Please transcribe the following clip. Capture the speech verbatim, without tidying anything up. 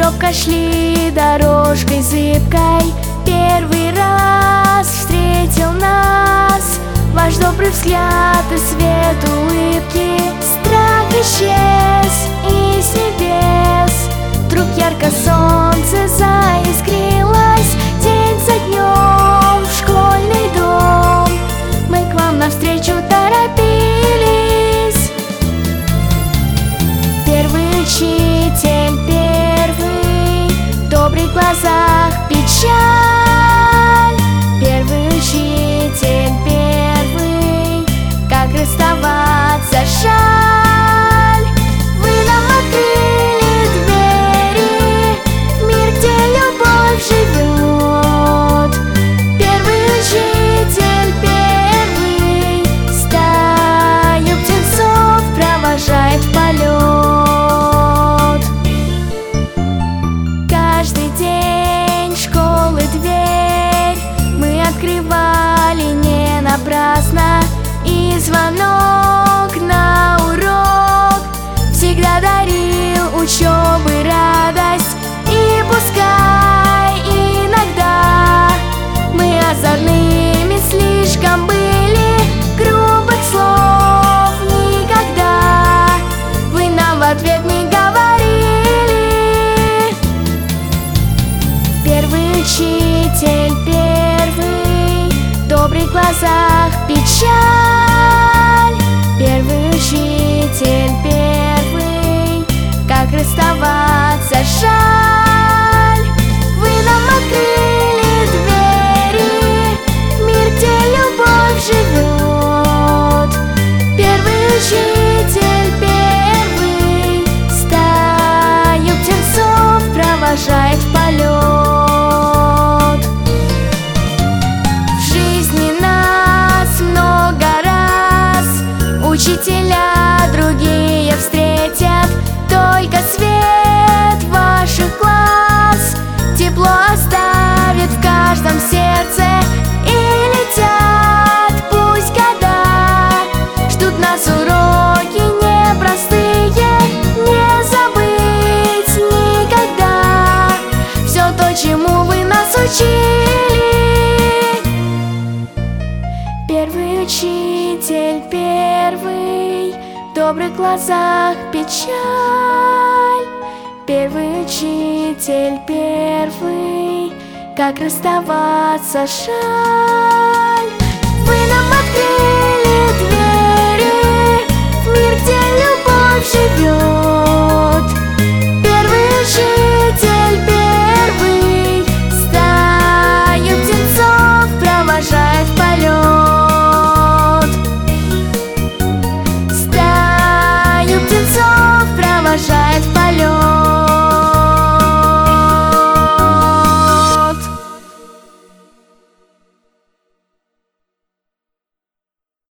Неловко шли дорожкой зыбкой, первый раз встретил нас ваш добрый взгляд и свет улыбки. Страх исчез и с небес вдруг ярко солнце заискрилось. День за днем в школьный дом мы к вам навстречу торопились. Первый учитель, первый, в добрых глазах печаль. Первый учитель, первый, как расставаться жаль. Вы нам открыли двери в мир, где любовь живет. Первый учитель, первый, стаю птенцов провожает в полет. Каждый день школы дверь мы открывали не напрасно, и звонок на урок всегда дарил учебы радость. И пускай иногда мы озорными слишком были, грубых слов никогда вы нам в ответ не говорили. Первый учитель, первый, в добрых глазах печаль. Первый учитель, первый, как расставаться жаль. Вы нам открыли двери в мир, где любовь живет. Первый учитель, первый, стаю птенцов провожает в полет. В жизни нас много раз учителя другие встретят, только свет ваших глаз тепло оставит в каждом сердце. И летят пусть года, ждут нас уроки непростые, не забыть никогда все то, чему вы нас учили. Первый учитель, первый, в добрых глазах печаль. Первый учитель, первый, как расставаться жаль.